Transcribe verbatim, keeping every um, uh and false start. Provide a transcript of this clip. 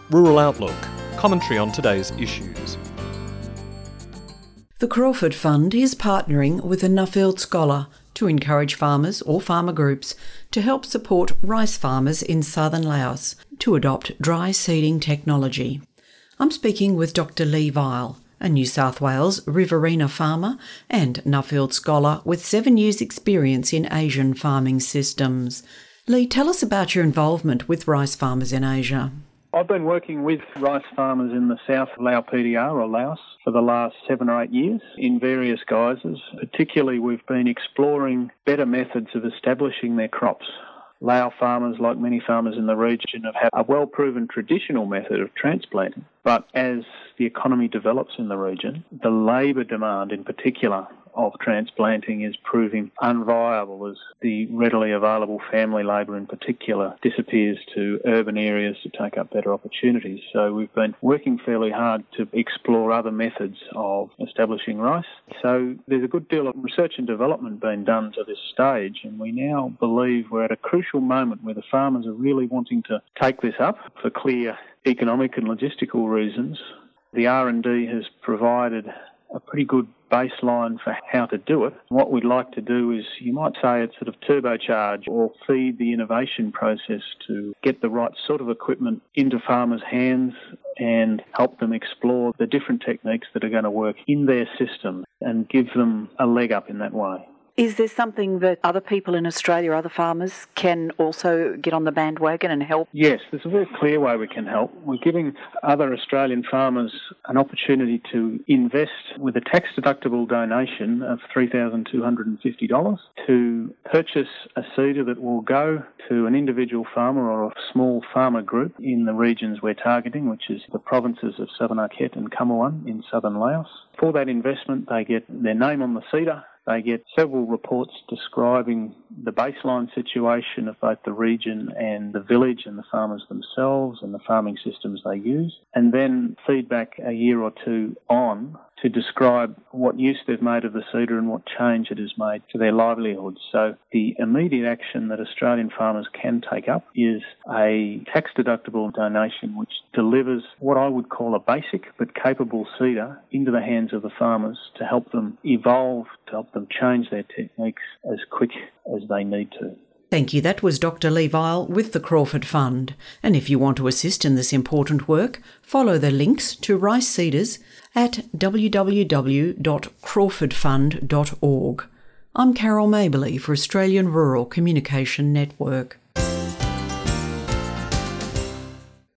Rural Outlook, commentary on today's issues. The Crawford Fund is partnering with a Nuffield Scholar to encourage farmers or farmer groups to help support rice farmers in southern Laos to adopt dry seeding technology. I'm speaking with Doctor Lee Vile, a New South Wales Riverina farmer and Nuffield Scholar with seven years' experience in Asian farming systems. Lee, tell us about your involvement with rice farmers in Asia. I've been working with rice farmers in the South Lao P D R or Laos for the last seven or eight years in various guises. Particularly, we've been exploring better methods of establishing their crops. Lao farmers, like many farmers in the region, have had a well-proven traditional method of transplanting. But as the economy develops in the region, the labour demand in particular of transplanting is proving unviable as the readily available family labour in particular disappears to urban areas to take up better opportunities. So we've been working fairly hard to explore other methods of establishing rice. So there's a good deal of research and development being done to this stage, and we now believe we're at a crucial moment where the farmers are really wanting to take this up for clear economic and logistical reasons. The R and D has provided a pretty good baseline for how to do it. What we'd like to do is, you might say, it's sort of turbocharge or feed the innovation process to get the right sort of equipment into farmers' hands and help them explore the different techniques that are going to work in their system and give them a leg up in that way. Is there something that other people in Australia, other farmers, can also get on the bandwagon and help? Yes, there's a very clear way we can help. We're giving other Australian farmers an opportunity to invest with a tax-deductible donation of three thousand two hundred fifty dollars to purchase a seeder that will go to an individual farmer or a small farmer group in the regions we're targeting, which is the provinces of Southern Arket and Kamawan in southern Laos. For that investment, they get their name on the seeder. They get several reports describing the baseline situation of both the region and the village and the farmers themselves and the farming systems they use, and then feedback a year or two on to describe what use they've made of the seeder and what change it has made to their livelihoods. So the immediate action that Australian farmers can take up is a tax-deductible donation which delivers what I would call a basic but capable seeder into the hands of the farmers to help them evolve, to help them change their techniques as quick as they need to. Thank you. That was Doctor Lee Vile with the Crawford Fund. And if you want to assist in this important work, follow the links to rice seeders at w w w dot crawford fund dot org. I'm Carol Maberly for Australian Rural Communication Network.